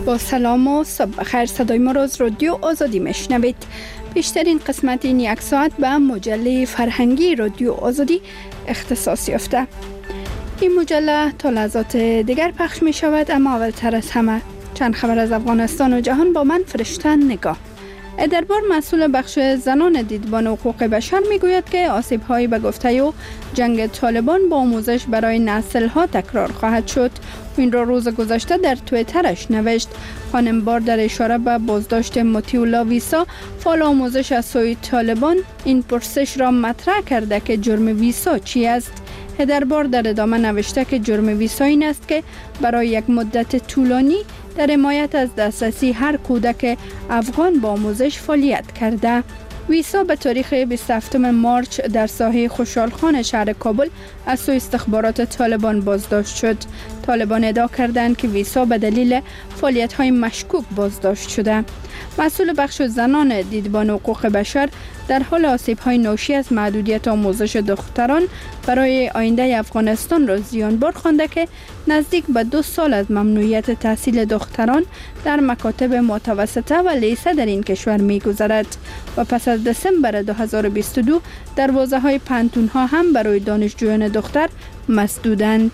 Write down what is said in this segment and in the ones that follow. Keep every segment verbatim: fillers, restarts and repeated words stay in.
با سلام و صبح بخیر. صدای ما را از رادیو آزادی میشنوید. بیشترین قسمت این یک ساعت به مجله فرهنگی رادیو آزادی اختصاص یافته. این مجله تا لحظات دیگر پخش می شود، اما اولتر از همه چند خبر از افغانستان و جهان با من فرشته نگاه. ادربار مسئول بخش زنان دیدبان حقوق بشر می گوید که آسیب هایی به گفته او جنگ طالبان با آموزش برای نسل ها تکرار خواهد شد. این را روز گذشته در تویترش نوشت. خانم بار در اشاره به بازداشت مطیع ویسا فعال آموزش از سوی طالبان این پرسش را مطرح کرده که جرم ویسا چی است. هدربار در ادامه نوشته که جرم ویسا این است که برای یک مدت طولانی در حمایت از دسترسی هر کودک افغان با آموزش فعالیت کرده. ویسا به تاریخ بیست و هفتم مارچ در ساحه خوشحالخان شهر کابل از سوی استخبارات طالبان بازداشت شد. طالبان ادعا کردند که ویسا به دلیل فعالیت‌های مشکوک بازداشت شده. مسئول بخش زنان دیدبان حقوق بشر در حال آسیب‌های ناشی از محدودیت آموزش دختران برای آینده افغانستان را زیانبار خوانده که نزدیک به دو سال از ممنوعیت تحصیل دختران در مکاتب متوسطه و لیسه در این کشور می‌گذرد و پس از دسامبر دو هزار و بیست و دو دروازه‌های پانتون‌ها هم برای دانشجویان دختر مسدودند.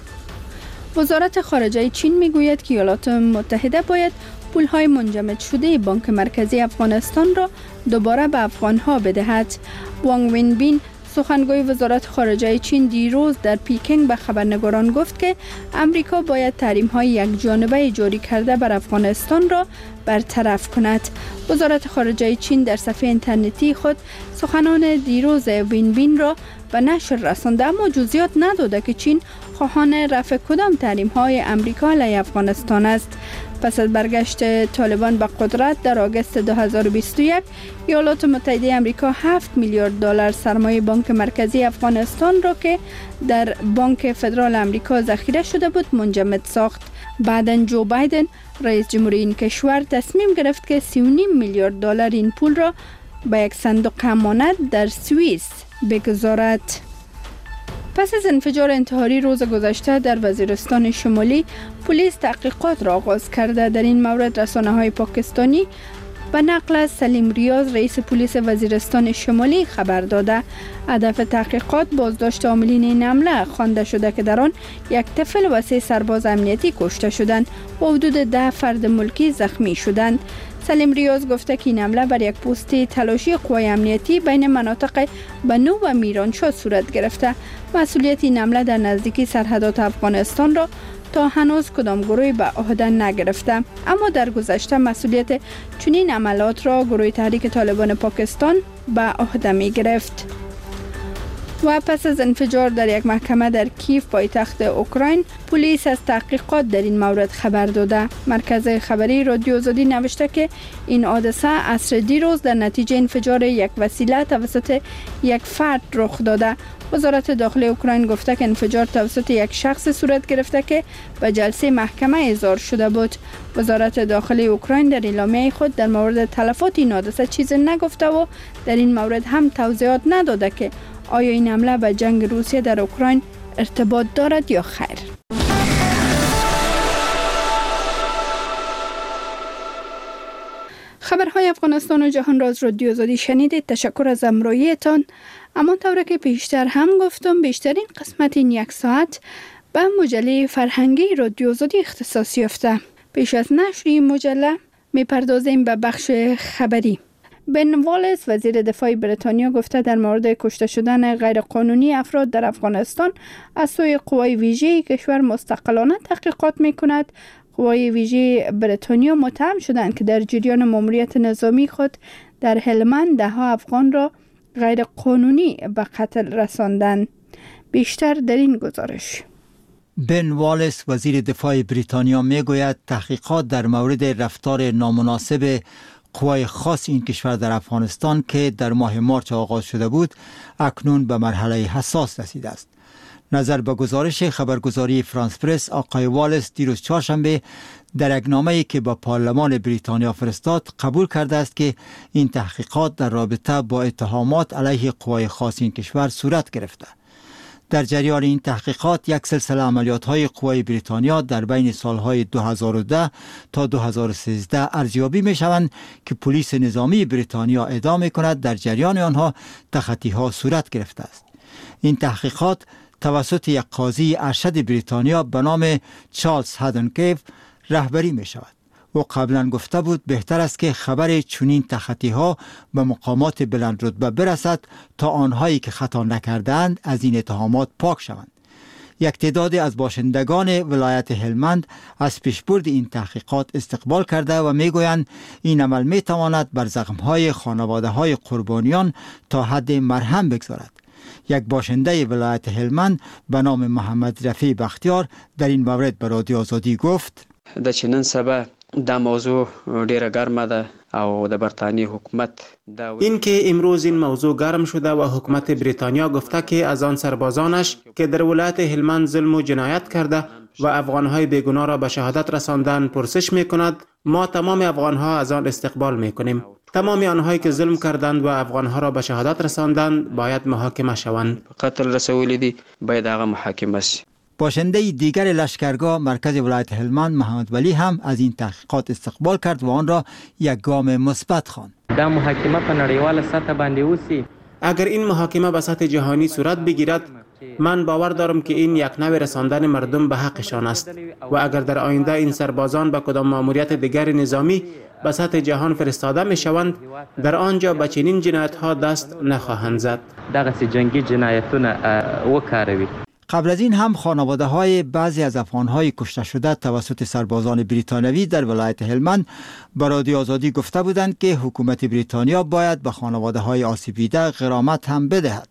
وزارت خارجه چین می‌گوید که ایالات متحده باید پول‌های منجمد شده بانک مرکزی افغانستان را دوباره به افغان‌ها بدهد. وانگ وینبین سخنگوی وزارت خارجه چین دیروز در پیکنگ به خبرنگاران گفت که امریکا باید تحریم‌های یکجانبه جاری کرده بر افغانستان را برطرف کند. وزارت خارجه چین در صفحه اینترنتی خود سخنان دیروز وینبین را به نشر رسانده، اما جزئیات نداده که چین خواهان رفع کدام تحریم‌های امریکا علیه افغانستان است. پس از برگشت طالبان به قدرت در آگوست دو هزار و بیست و یک، ایالات متحده آمریکا هفت میلیارد دلار سرمایه بانک مرکزی افغانستان را که در بانک فدرال آمریکا ذخیره شده بود منجمد ساخت. بعداً جو بایدن رئیس جمهوری این کشور تصمیم گرفت که سی و نیم میلیارد دلار این پول را به یک صندوق امانت در سوئیس بگذارد. پس از انفجار انتحاری روز گذشته در وزیرستان شمالی، پلیس تحقیقات را آغاز کرده. در این مورد رسانه‌های پاکستانی به نقل از سلیم ریاض رئیس پلیس وزیرستان شمالی خبر داده. هدف تحقیقات بازداشت عاملین این حمله خوانده شده که در آن یک طفل و سه سرباز امنیتی کشته شدند و حدود ده فرد ملکی زخمی شدند. سلیم ریاض گفته که این حمله بر یک پست تلاشی قوای امنیتی بین مناطق بنو و میرانشاه صورت گرفته. مسئولیت این حمله در نزدیکی سرحدات افغانستان را تا هنوز کدام گروهی به عهده نگرفته، اما در گذشته مسئولیت چنین عملات را گروه تحریک طالبان پاکستان به عهده می گرفت. و پس از انفجار در یک محکمه در کیف پایتخت اوکراین، پلیس از تحقیقات در این مورد خبر داده. مرکز خبری رادیو آزادی نوشته که این حادثه عصر دیروز در نتیجه انفجار یک وسیله توسط یک فرد رخ داده. وزارت داخلی اوکراین گفته که انفجار توسط یک شخص صورت گرفته که به جلسه محکمه احضار شده بود. وزارت داخلی اوکراین در اعلامیه خود در مورد تلفات این حادثه چیزی نگفته و در این مورد هم توضیحات نداده که آیا این حمله به جنگ روسیه در اوکراین ارتباط دارد یا خیر. خبرهای افغانستان و جهان را از رادیو آزادی شنیدید. تشکر از همراهیتان. اما طوری که پیشتر هم گفتم، بیشترین قسمت این یک ساعت به مجله فرهنگی رادیو آزادی اختصاص یافته. پیش از نشر این مجله میپردازیم به بخش خبری. بن والیس وزیر دفاع بریتانیا گفته در مورد کشته شدن غیرقانونی افراد در افغانستان از سوی قوای ویژه کشور مستقلانه تحقیقات میکند. قوای ویژه بریتانیا متهم شدند که در جریان ماموریت نظامی خود در هلمند ده ها افغان را غیر قانونی به قتل رساندند. بیشتر در این گزارش. بن والیس وزیر دفاع بریتانیا میگوید تحقیقات در مورد رفتار نامناسب قوای خاص این کشور در افغانستان که در ماه مارچ آغاز شده بود اکنون به مرحله حساس رسیده است. نظر به گزارش خبرگزاری فرانس پرس، آقای والیس دیروز چهارشنبه در یک نامه‌ای که به پارلمان بریتانیا فرستاد قبول کرده است که این تحقیقات در رابطه با اتهامات علیه قوای خاص این کشور صورت گرفته. در جریان این تحقیقات یک سلسله عملیات‌های قوای بریتانیا در بین سالهای دو هزار و ده تا دو هزار و سیزده ارزیابی می‌شوند که پلیس نظامی بریتانیا ادعا می‌کند در جریان آنها تخطی‌ها صورت گرفته است. این تحقیقات توسط یک قاضی ارشد بریتانیا به نام چارلز هادنکیف رهبری می‌شود. او قبلا گفته بود بهتر است که خبر چنین تخطی‌ها به مقامات بلند رتبه برسد تا آنهایی که خطا نکردند از این اتهامات پاک شوند. یک تعداد از باشندگان ولایت هلمند از پیشبرد این تحقیقات استقبال کرده و میگویند این عمل میتواند بر زخم‌های خانواده‌های قربانیان تا حد مرهم بگذارد. یک باشنده ولایت هلمند به نام محمد رفیع بختیار در این مورد به رادیو آزادی گفت: د چنن سبا دا موضوع ډیره ګرمه ده او د برتانی حکومت دا این که امروز این موضوع گرم شده و حکومت بریتانیا گفته که از آن سربازانش که در ولایت هلمند ظلم و جنایت کرده و افغانهای بیگناه را به شهادت رساندن پرسش میکند، ما تمام افغانها از آن استقبال میکنیم. تمام آنهایی که ظلم کردند و افغانها را به شهادت رساندند باید محاکمه شوند. قتل رسولی دی باید هغه محاکمه شي. باشنده دیگر لشکرگاه مرکز ولایت هلمند محمد ولی هم از این تحقیقات استقبال کرد و آن را یک گام مثبت خواند. دا محاکمه په نړیواله سطح باندې وسی. اگر این محاکمه به سطح جهانی صورت بگیرد، من باور دارم که این یک نوع رساندن مردم به حقشان است و اگر در آینده این سربازان به کدام ماموریت دیگر نظامی به سطح جهان فرستاده می شوند، در آنجا به چنین جنایت ها دست نخواهند زد. دغه جنگی جنایتونه وکاروي. قبل از این هم خانواده های بعضی از افغان‌های کشته شده توسط سربازان بریتانیایی در ولایت هلمند به رادیو آزادی گفته بودند که حکومت بریتانیا باید به خانواده های آسیب دیده غرامت هم بدهد.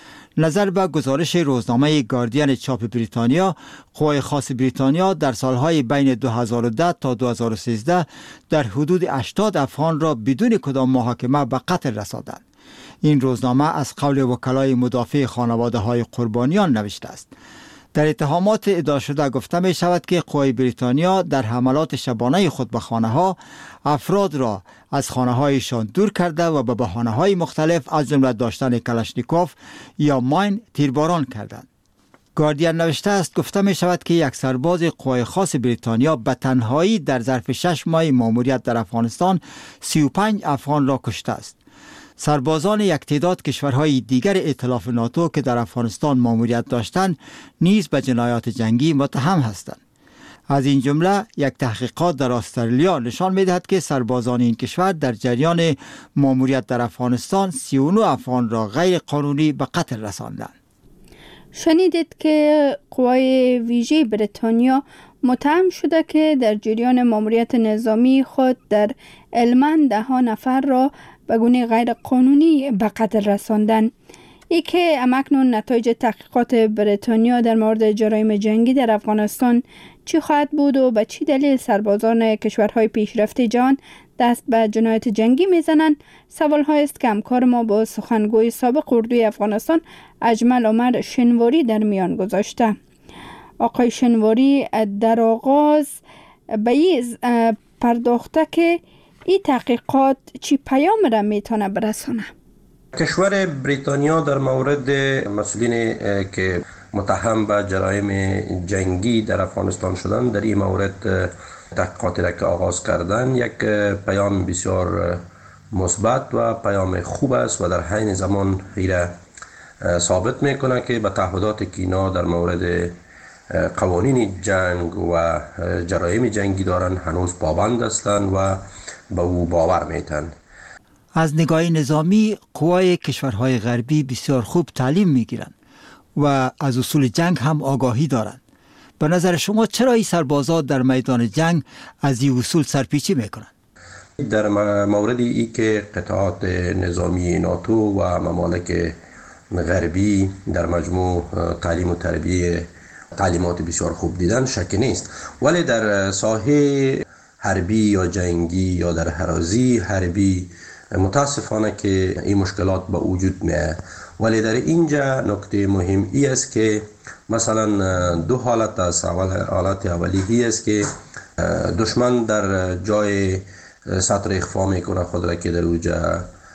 نظر به گزارش روزنامه گاردین چاپ بریتانیا، قوای خاص بریتانیا در سالهای بین دو هزار و ده تا دو هزار و سیزده در حدود هشتاد افغان را بدون کدام محاکمه به قتل رساندند. این روزنامه از قول وکلای مدافع خانواده های قربانیان نوشته است. در اتهامات ادعا شده گفته می شود که قوای بریتانیا در حملات شبانه خود به خانه ها افراد را از خانه هایشان دور کرده و به بهانه های مختلف از جمله داشتن کلاشنیکوف یا ماین تیرباران کردند. گاردین نوشته است گفته می شود که یک سرباز قوای خاص بریتانیا به تنهایی در ظرف شش ماه ماموریت در افغانستان سی و پنج افغان را کشته است. سربازان یک تعداد کشورهای دیگر ائتلاف ناتو که در افغانستان ماموریت داشتند نیز به جنایات جنگی متهم هستند. از این جمله یک تحقیقات در استرالیا نشان می‌دهد که سربازان این کشور در جریان ماموریت در افغانستان سی و نه افغان را غیر قانونی به قتل رساندند. شنیدید که قوای ویژه بریتانیا متهم شده که در جریان ماموریت نظامی خود در هلمند ده ها نفر را به گونه غیر قانونی به قتل رساندن. ای که همکنون نتایج تحقیقات بریتانیا در مورد جرایم جنگی در افغانستان چی خواهد بود و به چی دلیل سربازان کشورهای پیشرفته جهان دست به جنایت جنگی میزنند، سوال های است که همکار ما با سخنگوی سابق اردوی افغانستان اجمل عمر شنواری در میان گذاشته. آقای شنواری در آغاز به این پرداخته که این تحقیقات چی پیام را میتونه برسانه؟ کشور بریتانیا در مورد مسئولین که متهم به جرایم جنگی در افغانستان شدن در این مورد تحقیقاتی را که آغاز کردن یک پیام بسیار مثبت و پیام خوب است و در حین زمان غیر ثابت میکنه که به تعهدات که اینا در مورد قوانین جنگ و جرایم جنگی دارن هنوز پابند هستند و به او باور میتن. از نگاه نظامی قوای کشورهای غربی بسیار خوب تعلیم میگیرند و از اصول جنگ هم آگاهی دارند. به نظر شما چرا این سربازان در میدان جنگ از این اصول سرپیچی میکنند؟ در موردی ای که قطعات نظامی ناتو و ممالک غربی در مجموع تعلیم و تربیه تعلیمات بسیار خوب دیدن شکی نیست، ولی در ساحه حربی یا جنگی یا در حرازی حربی متاسفانه که این مشکلات به وجود میاد. ولی در اینجا نکته مهم ای است که مثلا دو حالت است. حالت اولی است که دشمن در جای سطر اخفا میکنه خود را که در اوجا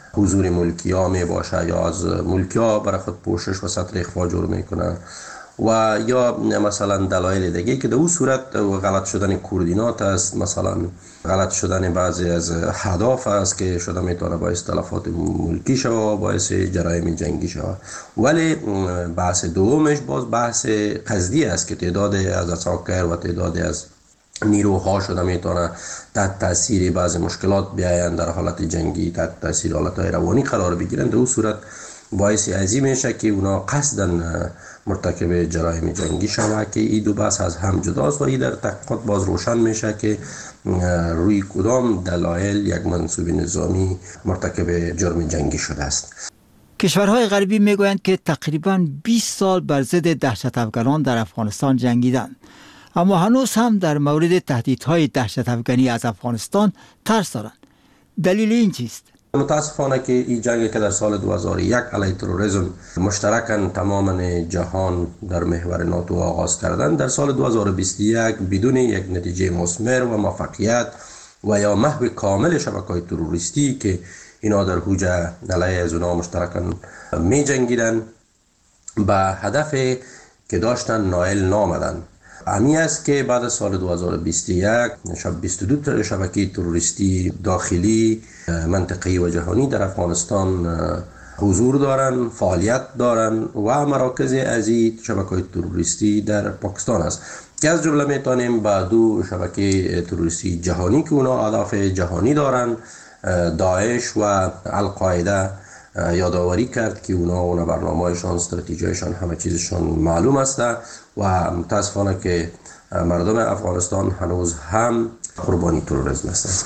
حضور ملکی ها می باشه یا از ملکی ها برای خود پوشش و سطر اخفا جور میکنه و یا مثلا دلایل دیگه که در اون صورت غلط شدن کوردینات است، مثلا غلط شدن بعضی از اهداف است که شده میتونه باعث تلفات ملکی شوه و باعث جرایم جنگی شوه. ولی بحث دومش باز بحث قصدی است که تعداد از اساکر و تعداد از نیروها شده میتونه تحت تاثیر بعضی مشکلات بیاین در حالت جنگی، تحت تاثیر حالتهای روانی قرار بگیرن. در اون صورت باعث ازی میشه که اونا قصدن مرتکب جرایم جنگی شوه که این دو بحث از هم جداست و این در تحقیقات باز روشن میشه که روی کدام دلایل یک منصوب نظامی مرتکب جرم جنگی شده است. کشورهای غربی میگویند که تقریباً بیست سال بر ضد دهشت افکنان در افغانستان جنگیدند، اما هنوز هم در مورد تهدیدهای دهشت افکنی از افغانستان ترس دارند. دلیل این چیست؟ متاسفانه که این جنگی که در سال دو هزار و یک علیه تروریسم مشترکاً تماما جهان در محور ناتو آغاز کردن، در سال دو هزار و بیست و یک بدون یک نتیجه مثمر و موفقیت و یا محو کامل شبکه‌های تروریستی که اینا در هوج علیه از اونا مشترکاً می جنگیدن به هدف که داشتن نائل نامدن. امی است که بعد از سال دو هزار و بیست و یک شب بیست و دو شبکه تروریستی داخلی منطقه‌ای و جهانی در افغانستان حضور دارن، فعالیت دارن و مراکز از این شبکه‌های تروریستی در پاکستان است که از جمله میتونیم با دو شبکه تروریستی جهانی که اونا اهداف جهانی دارن، داعش و القاعده، یادآوری کرد که اونا اونا برنامه‌شان، استراتژیشان، همه چیزشان معلوم است و متاسفانه که مردم افغانستان هنوز هم قربانی تروریسم هستند.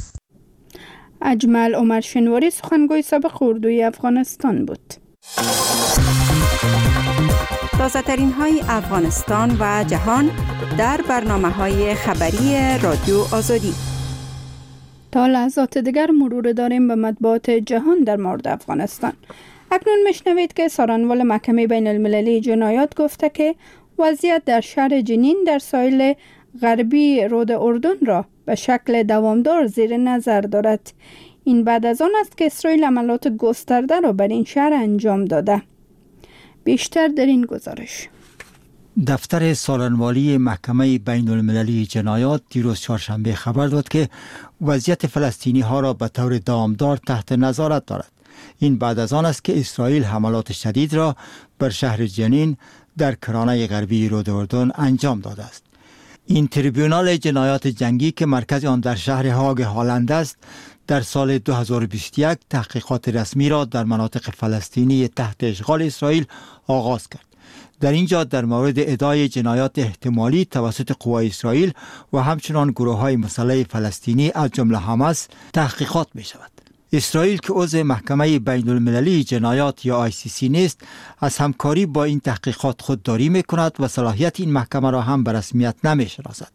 اجمل عمر شنواری سخنگوی سابق اردوی افغانستان بود. تازه ترین های افغانستان و جهان در برنامه های خبری رادیو آزادی. تا لحظات دیگر مرور داریم به مطبوعات جهان در مورد افغانستان. اکنون میشنوید که سارنوال محکمه بین المللی جنایات گفته که وضعیت در شهر جنین در ساحل غربی رود اردن را به شکل دوامدار زیر نظر دارد. این بعد از آن است که اسرائیل عملیات گسترده را بر این شهر انجام داده. بیشتر در این گزارش. دفتر سالنوالی محکمه بین المللی جنایات دیروز چهارشنبه خبر داد که وضعیت فلسطینی ها را به طور دامدار تحت نظارت دارد. این بعد از آن است که اسرائیل حملات شدید را بر شهر جنین در کرانه غربی رود اردن انجام داده است. این تریبیونال جنایات جنگی که مرکز آن در شهر هاگ هالند است، در سال دو هزار و بیست و یک تحقیقات رسمی را در مناطق فلسطینی تحت اشغال اسرائیل آغاز کرد. در اینجا در مورد ادعای جنایات احتمالی توسط قوای اسرائیل و همچنان گروه‌های مسلح فلسطینی از جمله حماس تحقیقات می شود. اسرائیل که عضو محکمه بین المللی جنایات یا آی سی سی نیست، از همکاری با این تحقیقات خودداری می کند و صلاحیت این محکمه را هم به رسمیت نمی شناسد.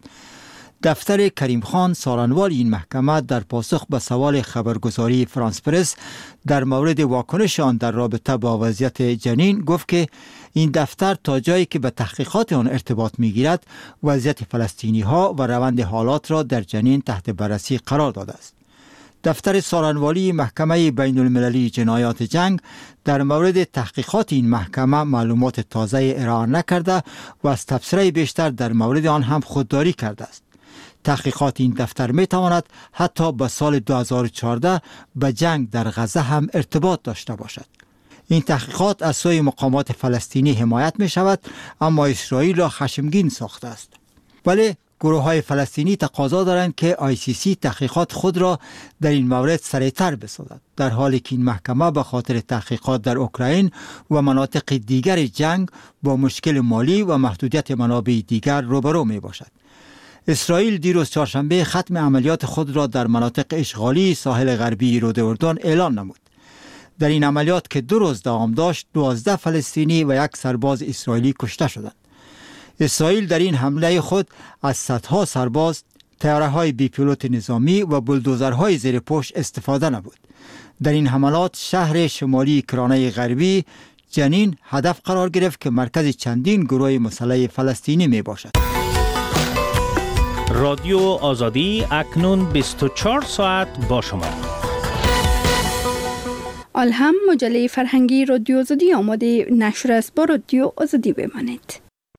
دفتر کریم خان سارنوال این محکمه در پاسخ به سوال خبرگزاری فرانس پرس در مورد واکنش آن در رابطه با وضعیت جنین گفت که این دفتر تا جایی که به تحقیقات آن ارتباط می‌گیرد وضعیت فلسطینی ها و روند حالات را در جنین تحت بررسی قرار داده است. دفتر سارنوالی محکمه بین المللی جنایات جنگ در مورد تحقیقات این محکمه معلومات تازه ارائه نکرده و از تبصره بیشتر در مورد آن هم خودداری کرده است. تحقیقات این دفتر می تواند حتی به سال دو هزار و چهارده به جنگ در غزه هم ارتباط داشته باشد. این تحقیقات از سوی مقامات فلسطینی حمایت می شود، اما اسرائیل را خشمگین ساخته است. ولی گروه های فلسطینی تقاضا دارند که آی سی سی تحقیقات خود را در این مورد سریعتر بسازد، در حالی که این محکمه به خاطر تحقیقات در اوکراین و مناطق دیگر جنگ با مشکل مالی و محدودیت منابع دیگر روبرو می باشد. اسرائیل دیروز چهارشنبه ختم عملیات خود را در مناطق اشغالی ساحل غربی رود اردن اعلان نمود. در این عملیات که دو روز دوام داشت، دوازده فلسطینی و یک سرباز اسرائیلی کشته شدند. اسرائیل در این حمله خود از صدها سرباز، طیاره‌های بی پیلوت نظامی و بولدوزرهای زیر پشت استفاده نبود. در این حملات شهر شمالی کرانه غربی جنین هدف قرار گرفت که مرکز چندین گروه مسلح فلسطینی می باشد. رادیو آزادی اکنون بیست و چهار ساعت با شما. آل هم مجله فرهنگی رادیو آزادی آماده نشر است. با رادیو آزادی بمانید.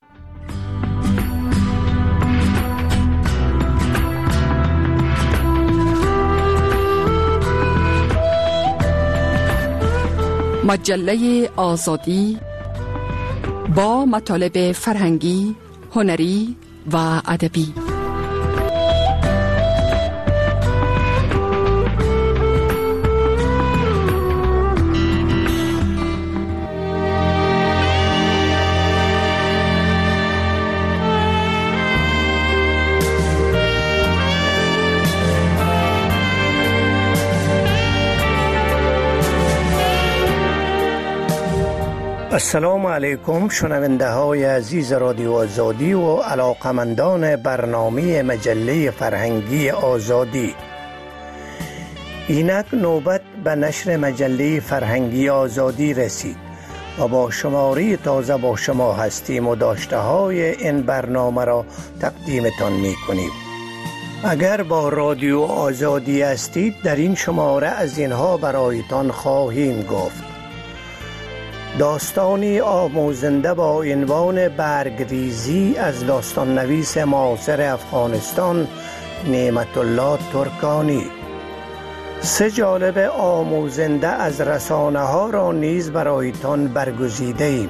مجله آزادی با مطالب فرهنگی، هنری و ادبی. السلام علیکم شنونده های عزیز رادیو آزادی و علاقمندان برنامه مجله فرهنگی آزادی. اینک نوبت به نشر مجله فرهنگی آزادی رسید و با شماری تازه با شما هستیم و داشته های این برنامه را تقدیمتان می کنیم. اگر با رادیو آزادی هستید در این شماره از اینها برایتان خواهیم گفت: داستانی آموزنده با عنوان برگریزی از داستان نویس معاصر افغانستان نعمت الله ترکانی. سه جالب آموزنده از رسانه ها را نیز برایتان برگزیده ایم.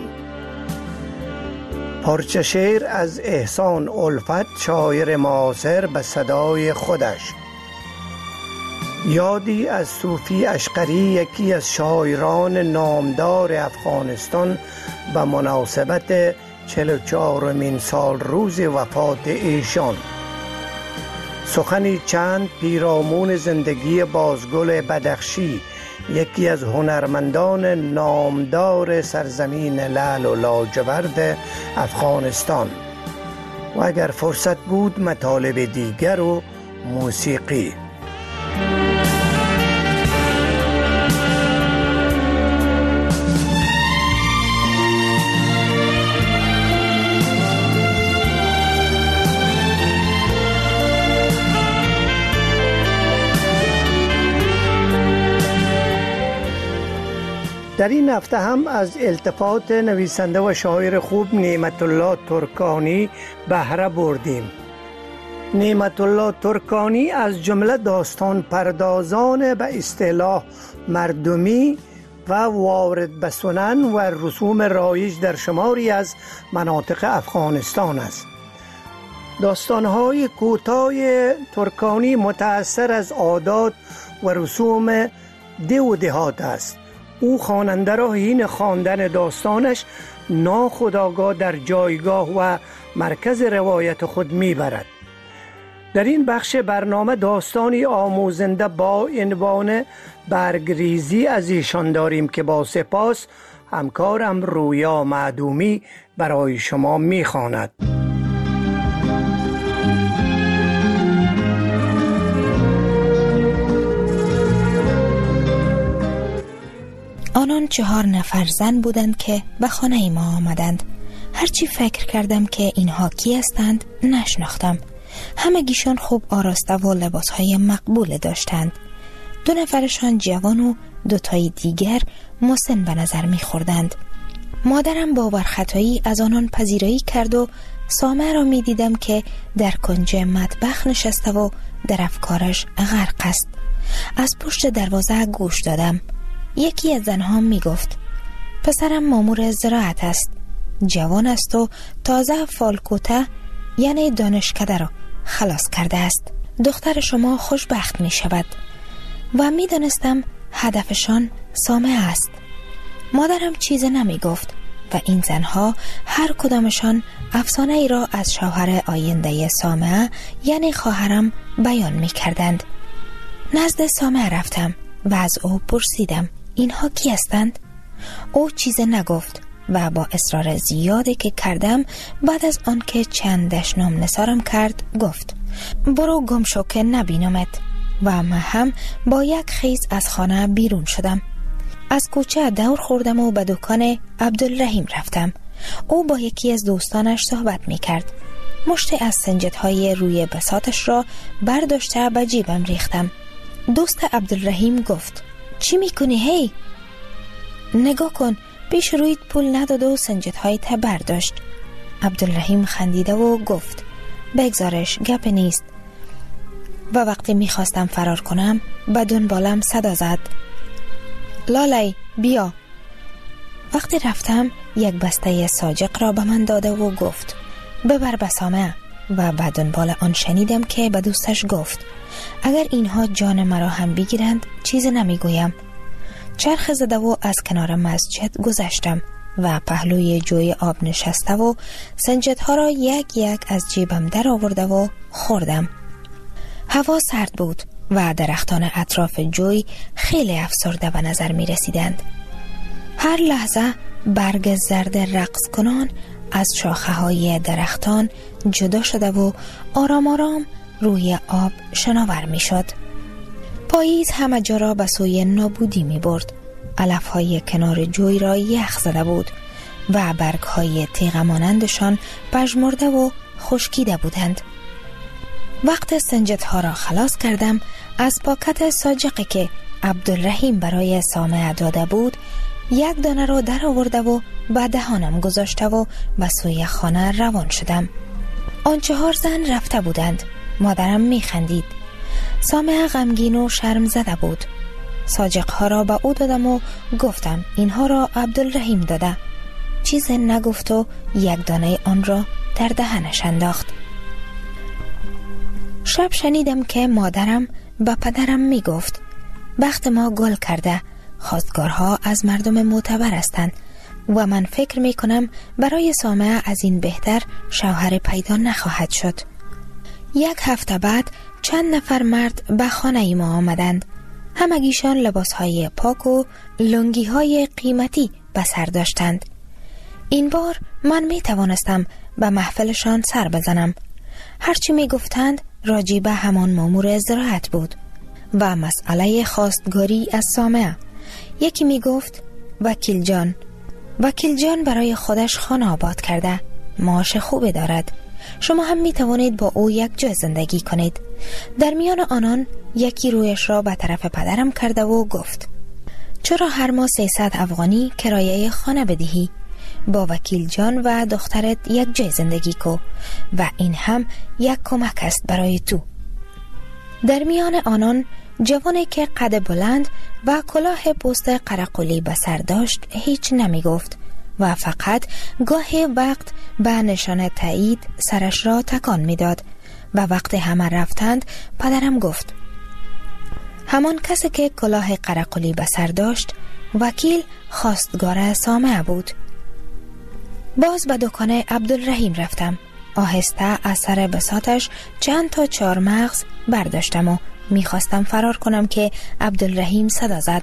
پارچه شعر از احسان الفت، شاعر معاصر، به صدای خودش. یادی از صوفی اشقری، یکی از شاعران نامدار افغانستان، به مناسبت چهل و چهارمین سال روز وفات ایشان. سخنی چند پیرامون زندگی بازگل بدخشی، یکی از هنرمندان نامدار سرزمین لعل و لاجورد افغانستان. و اگر فرصت بود مطالب دیگر و موسیقی. در این هفته هم از التفات نویسنده و شاعر خوب نعمت الله ترکانی بهره بردیم. نعمت الله ترکانی از جمله داستان پردازان به اصطلاح مردمی و وارد به سنن و رسوم رایج در شماری از مناطق افغانستان است. داستان‌های کوتاه ترکانی متأثر از عادات و رسوم ده و دهات است. او خواننده را حین خواندن داستانش ناخودآگاه در جایگاه و مرکز روایت خود میبرد. در این بخش برنامه داستانی آموزنده با عنوان برگریزی از ایشان داریم که با سپاس همکارم رویا معدومی برای شما میخواند. آنان چهار نفر زن بودند که به خانه ما آمدند. هرچی فکر کردم که اینها کی هستند نشناختم. همگیشان خوب آراسته و لباسهای مقبول داشتند. دو نفرشان جوان و دوتای دیگر مسن به نظر می خوردند. مادرم با ورختایی از آنان پذیرایی کرد و سامه را می دیدم که در کنج مطبخ نشسته و در افکارش غرق است. از پشت دروازه گوش دادم. یکی از زنها می گفت: پسرم مامور زراعت است، جوان است و تازه فالکوته یعنی دانشکده را خلاص کرده است. دختر شما خوشبخت می شود. و می دانستم هدفشان سامه است. مادرم چیز نمی گفت و این زنها هر کدامشان افسانه ای را از شوهر آینده سامه یعنی خواهرم بیان می کردند. نزد سامه رفتم و از او پرسیدم اینها کی هستند؟ او چیز نگفت و با اصرار زیادی که کردم بعد از آن که چند دشنام نثارم کرد گفت: برو گم شو که نبینمت. و من هم با یک خیز از خانه بیرون شدم. از کوچه دور خوردم و به دکان عبدالرحیم رفتم. او با یکی از دوستانش صحبت می کرد. مشت از سنجدهای روی بساطش را برداشته به جیبم ریختم. دوست عبدالرحیم گفت: چی می کنی هی؟ نگاه کن، پیش رویت پول نداد و سنجدهای تا برداشت. عبدالرحیم خندیده و گفت بگذارش، گپ نیست. و وقتی میخواستم فرار کنم به دنبالم صدا زد لالی بیا. وقتی رفتم یک بسته ساجق را به من داده و گفت ببر به سامعه. و به دنبال آن شنیدم که به دوستش گفت اگر اینها جان مرا هم بگیرند چیزی نمیگویم. چرخ زده و از کنار مسجد گذشتم و پهلوی جوی آب نشسته و سنجدها را یک یک از جیبم در آورده و خوردم. هوا سرد بود و درختان اطراف جوی خیلی افسرده به نظر می رسیدند. هر لحظه برگ زرد رقص کنان از شاخه های درختان جدا شده و آرام آرام روی آب شناور می شد. پاییز همه جا را به سوی نابودی می برد. علف های کنار جوی را یخ زده بود و برگ های تیغ مانندشان پژمرده و خشکیده بودند. وقت سنجدها را خلاص کردم، از پاکت ساجقی که عبدالرحیم برای سامعه داده بود یک دانه را در آورده و به دهانم گذاشته و به سوی خانه روان شدم. آن چهار زن رفته بودند. مادرم می خندید. سامعه غمگین و شرم زده بود. ساجقها را به او دادم و گفتم اینها را عبدالرحیم داده. چیز نگفت و یک دانه آن را در دهنش انداخت. شب شنیدم که مادرم به پدرم می گفت بخت ما گل کرده، خواستگارها از مردم معتبر هستند و من فکر می کنم برای سامعه از این بهتر شوهر پیدا نخواهد شد. یک هفته بعد چند نفر مرد به خانه ما آمدند. همگیشان لباسهای پاک و لنگیهای قیمتی به سر داشتند. این بار من می توانستم به محفلشان سر بزنم. هرچی می گفتند راجی به همان مامور زراعت بود و مسئله خواستگاری از سامعه. یکی می گفت وکیل جان وکیل جان برای خودش خانه آباد کرده، معاش خوبی دارد، شما هم می توانید با او یک جای زندگی کنید. در میان آنان یکی رویش را به طرف پدرم کرده و گفت چرا هر ماه سیصد افغانی کرایه خانه بدهی؟ با وکیل جان و دخترت یک جای زندگی کو و این هم یک کمک است برای تو. در میان آنان جوانی که قد بلند و کلاه پوست قرقلی به سر داشت هیچ نمی گفت و فقط گاهی وقت به نشانه تایید سرش را تکان می داد. و وقتی همه رفتند پدرم گفت همان کسی که کلاه قرقلی به سر داشت وکیل خواستگار سامعه بود. باز به دکان عبدالرحیم رفتم. آهسته از سر بساطش چند تا چهار مغز برداشتم و میخواستم فرار کنم که عبدالرحیم صدا زد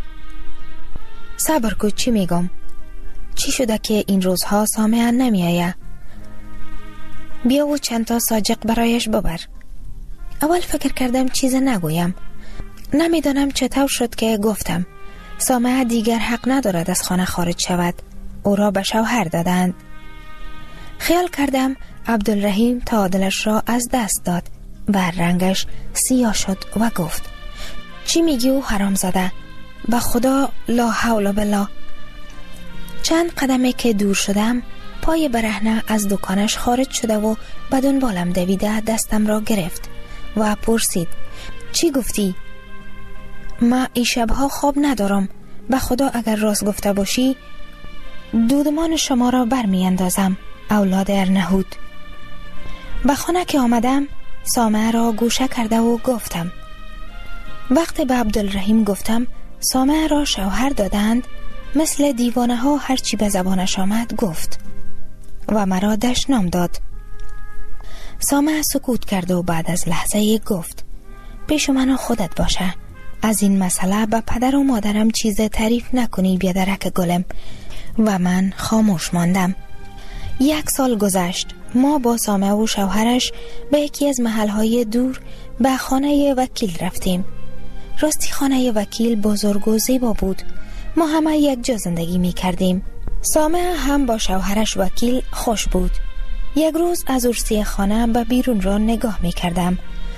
صبر کو، چی میگم؟ چی شده که این روزها سامعه نمی آید؟ بیا و چند تا ساجق برایش ببر. اول فکر کردم چیز نگویم. نمیدانم چطور شد که گفتم سامعه دیگر حق ندارد از خانه خارج شود، او را به شوهر دادند. خیال کردم عبدالرحیم تعادلش را از دست داد و رنگش سیاه شد و گفت چی میگی او حرام زده؟ به خدا لا حول بلا. چند قدمه که دور شدم پای برهنه از دکانش خارج شده و به دنبالم دویده دستم را گرفت و پرسید چی گفتی؟ ما این شبها خواب ندارم، به خدا اگر راست گفته باشی دودمان شما را برمی اندازم، اولاد ارنهود. به خانه که آمدم سامعه را گوشه کرده و گفتم وقتی به عبدالرحیم گفتم سامعه را شوهر دادند مثل دیوانه ها هرچی به زبانش آمد گفت و مرا دشنام داد. سامعه سکوت کرد و بعد از لحظه گفت پیش من خودت باشه، از این مسئله به پدر و مادرم چیز تعریف نکنی بیادرک گلم. و من خاموش ماندم. یک سال گذشت. ما با سامعه و شوهرش به یکی از محلهای دور به خانه وکیل رفتیم. راستی خانه وکیل بزرگ و زیبا بود. ما همه یک جا زندگی می کردیم. سامعه هم با شوهرش وکیل خوش بود. یک روز از عرصه خانه به بیرون را نگاه می کردم.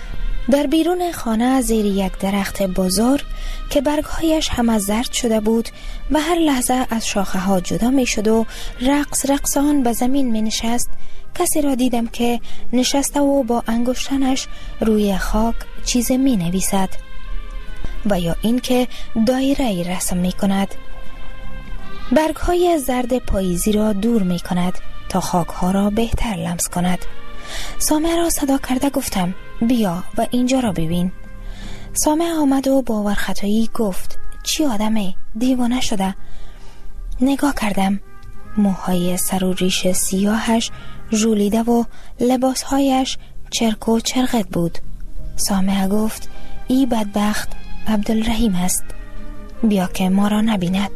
در بیرون خانه زیر یک درخت بزرگ که برگهایش همه زرد شده بود و هر لحظه از شاخه ها جدا می شد و رقص رقصان به زمین می نشست، کسی را دیدم که نشسته و با انگشتانش روی خاک چیز می نویسد و یا این که دایره رسم می کند. برگهای زرد پاییزی را دور می کند تا خاک ها را بهتر لمس کند. سامع را صدا کرده گفتم بیا و اینجا را ببین. سامع آمد و با ورختایی گفت چی آدمه؟ دیوانه شده؟ نگاه کردم. موهای سر و ریش سیاهش ژولیده و لباسهایش چرک و چرقت بود. سامع گفت ای بدبخت عبدالرحیم است، بیا که ما را نبیند.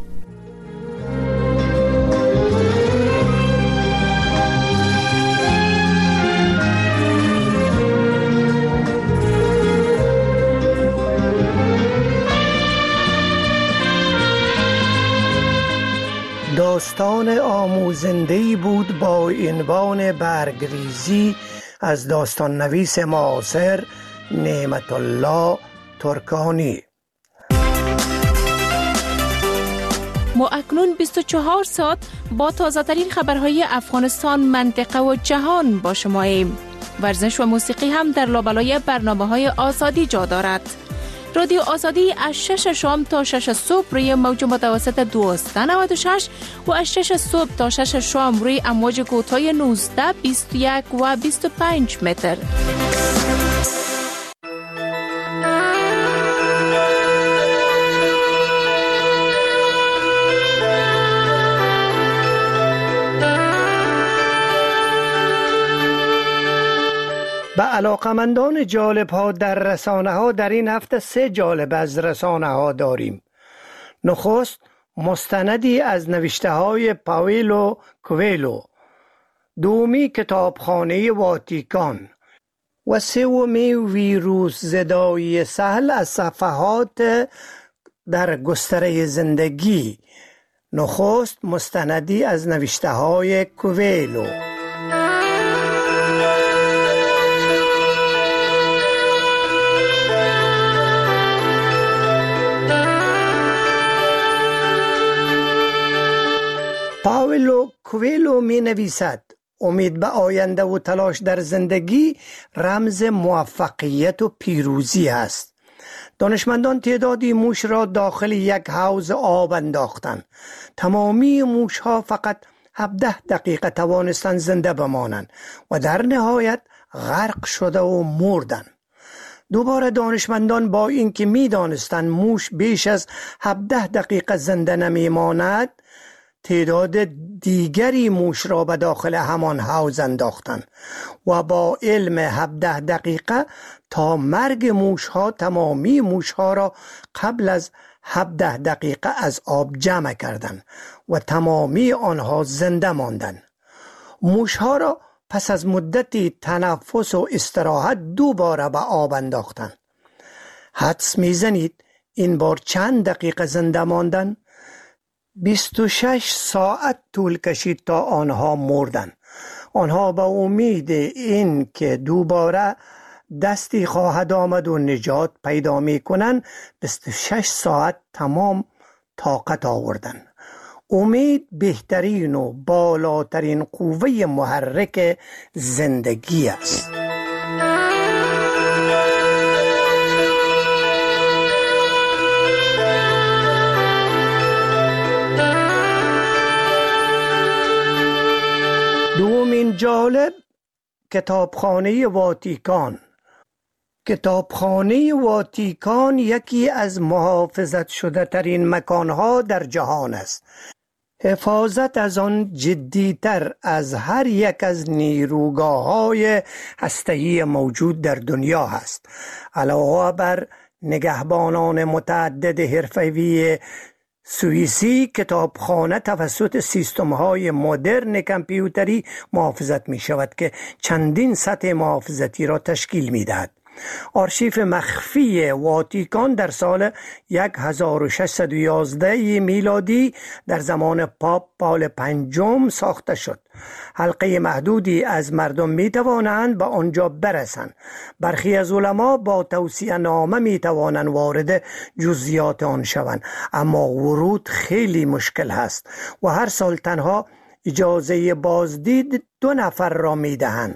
داستان آموزنده‌ای بود با عنوان برگریزی از داستان نویس معاصر نعمت الله ترکانی. ما اکنون بیست و چهار ساعت با تازه ترین خبرهای افغانستان، منطقه و جهان با شماییم. ورزش و موسیقی هم در لابلای برنامه‌های آزادی جا دارد. رادیو آزادی از شش شام تا شش صبح روی موج متوسط دویست و نود و شش و از شش صبح تا شش شام روی امواج کوتاه نوزده، بیست و یک و بیست و پنج متر. به علاقمندان جالب ها در رسانه ها در این هفته سه جالب از رسانه ها داریم. نخست مستندی از نوشته های پاولو کوئلو، دومی کتابخانه واتیکان و سومی ویروس زدایی سهل از صفحات در گستره زندگی. نخست مستندی از نوشته های کوئلو. پاولو کوئلو می نویسد امید به آینده و تلاش در زندگی رمز موفقیت و پیروزی است. دانشمندان تعدادی موش را داخل یک حوض آب انداختند. تمامی موش ها فقط هفده دقیقه توانستند زنده بمانند و در نهایت غرق شده و مردند. دوباره دانشمندان با اینکه می دانستند موش بیش از هفده دقیقه زنده نمی ماند، تعداد دیگری موش را به داخل همان حوض انداختند و با علم هفده دقیقه تا مرگ موش ها تمامی موش ها را قبل از هفده دقیقه از آب جمع کردند و تمامی آنها زنده ماندند. موش ها را پس از مدتی تنفس و استراحت دوباره به آب انداختند. حدس میزنید این بار چند دقیقه زنده ماندند؟ بیست و شش ساعت طول کشید تا آنها مردند. آنها با امید این که دوباره دستی خواهد آمد و نجات پیدا می کنند بیست و شش ساعت تمام طاقت آوردند. امید بهترین و بالاترین قوه محرک زندگی است. دومین جالب کتابخانه واتیکان. کتابخانه واتیکان یکی از محافظت شده ترین مکانها در جهان است. حفاظت از آن جدیتر از هر یک از نیروگاه‌های هسته‌ای موجود در دنیا است. علاوه بر نگهبانان متعدد حرفه‌ای سوئیسی، کتابخانه توسط سیستم‌های مدرن کامپیوتری محافظت می شود که چندین سطح محافظتی را تشکیل می دهد. آرشیف مخفی واتیکان در سال هزار و ششصد و یازده میلادی در زمان پاپ پال پنجم ساخته شد. حلقه محدودی از مردم می توانند به آنجا برسند. برخی از علما با توصیه نامه می توانند وارد جزئیات آن شوند، اما ورود خیلی مشکل است و هر سال تنها اجازه بازدید دو نفر را می دهند.